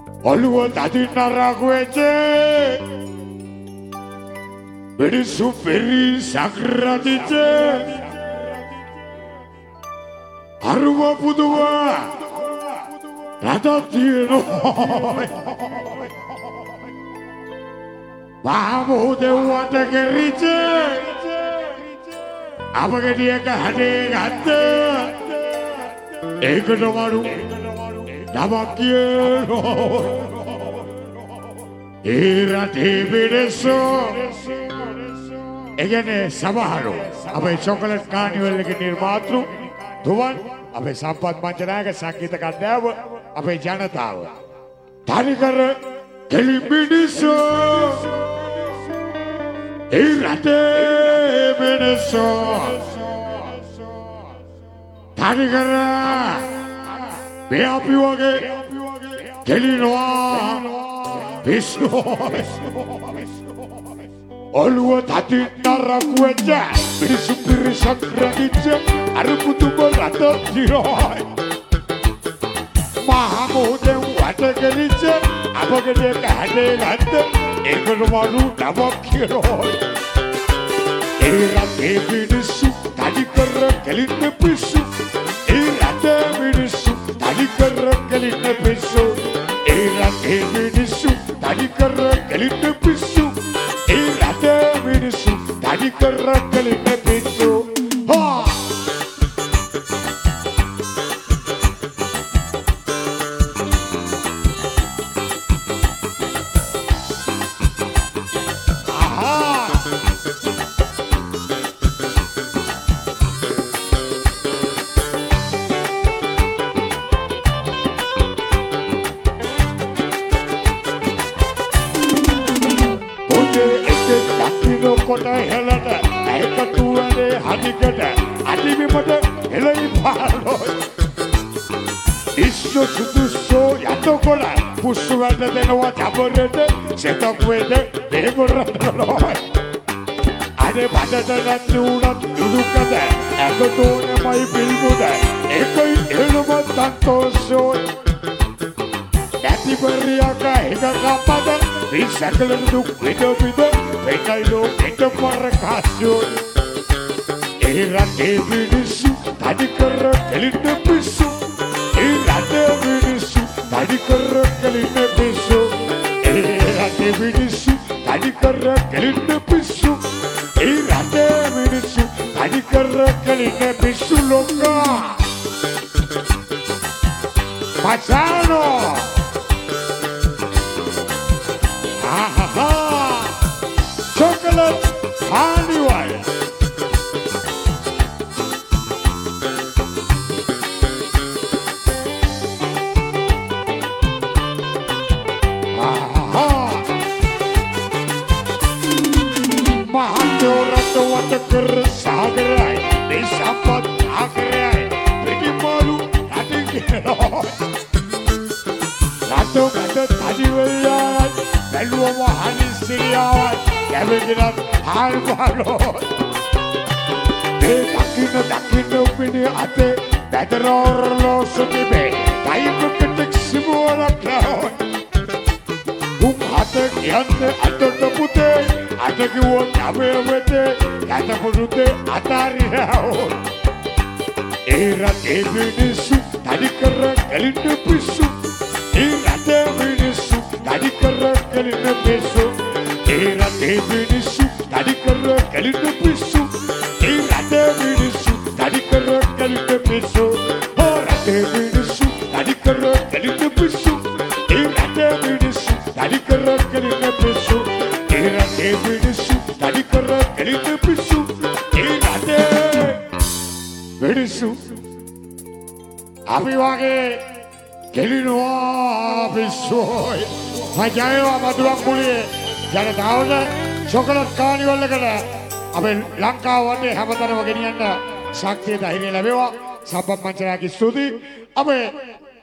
ඔළුව තදින් නරක් වෙච්ච මිනිස්සු පෙරි සක්‍රදිච්ච අරුව පුදුව රටක් තියෙනවා බාහමෝ දෙව්වට කෙරිච්ච අපගෙඩියක හඩේ ගත්ත ඒකට මරු නමක් කියනවා ඒ රටේ මිනිස්සෝ එගනේ සමහරු අපේ චොකලට් කානිවල් එකේ නිර්මාතෘ තුවන් අපේ සම්පත් මංජනායක සංගීත කණ්ඩායම අපේ ජනතාව තනිකර කෙලි මිනිස්සෝ ඒ රටේ මිනිස්සෝ තනිකර මේ අපි වගේ කෙලිනවා පිස්සෝ ඔළුව තදින් නරක් වෙච්ච මිනිස්සු පිරිසක් රැඳිච්ච අර පුදුම රට දිරෝයි මහා මොහොතෙන් වට ගෙලිච්ච අපගෙඩියක හැඩේ ගත්ත ඒකට මරු නමක් කියනෝයි ඒ රටේ මිනිස්සු තනිකර කෙලින්න පිස්සු ඒ රටේ මිනිස්සු තනිකර කෙලින්න පිස්සු ඒ රටේ මිනිස්සු තනිකර කෙලින්න පිස්සු ඒ රටේ මිනිස්සු තනිකර කෙලින්න පිස්සු කොට හෙලට එකතු වෙන්නේ හදිකට අදිවිමට එළයි පාරෝ ඉස්සු සුදුස්සෝ යතකොල පුස්සු වැඩ දෙනවා ජබරෙට සෙතක් වේද දෙගොරතරෝ අනේ බඩට නැති උනත් දුදුකද එකතෝනමයි පිල්මුද එකයි එළම තන්තෝසෝ නැතිබරියක එක කපද විසකලන දුක් විදවිද වෙනයිලෝ එක පරකාසෝ ඒ රටේ මිනිස්සු තනිකර කෙලින්න පිස්සු ඒ රටේ මිනිස්සු තනිකර කෙලින්න පිස්සු ඒ රටේ මිනිස්සු තනිකර කෙලින්න පිස්සු ඒ රටේ මිනිස්සු තනිකර කෙලින්න පිස්සු ලොක්කා මචානෝ Chocolate Carnival. Mahathirata watakar sagarai, desapat agarai, pedi malu adigero. Rato kata tadiwelai, belua wahani siriawai. Kevin Harvaro. They Dakin Opini Ate, better or loss of the bay. Time to protect Simona Cloud. Whom Hatak Yante Ato the Pute, Ataki won away with it, Catapulute Atari House. Era Evidisu, Tadikara, Kalinda Pisu, Era Evidisu, Tadikara, Kalinda Pisu. Era Evidisu, Tadikara, Kalinda Pisu. Era Evidisu, Tadikara, Kalinda Pisu. Era Evidisu, Tadikara, Kalinda Pisu. Era Evidisu, Tadikara, Kalinda Pisu. Era Evidisu, Tadikara, Kalinda Pisu. Era Evidisu. Happy Wage, Kelinoa Pisu. Majayo Maduakuli. ජනතාවට chocolate carnival එකට අපේ ලංකාව වටේ හැමතැනම ගෙනියන්න ශක්තිය ධෛර්යය ලැබේවා. සම්පත් මංචනායක ස්තුතියි. අපේ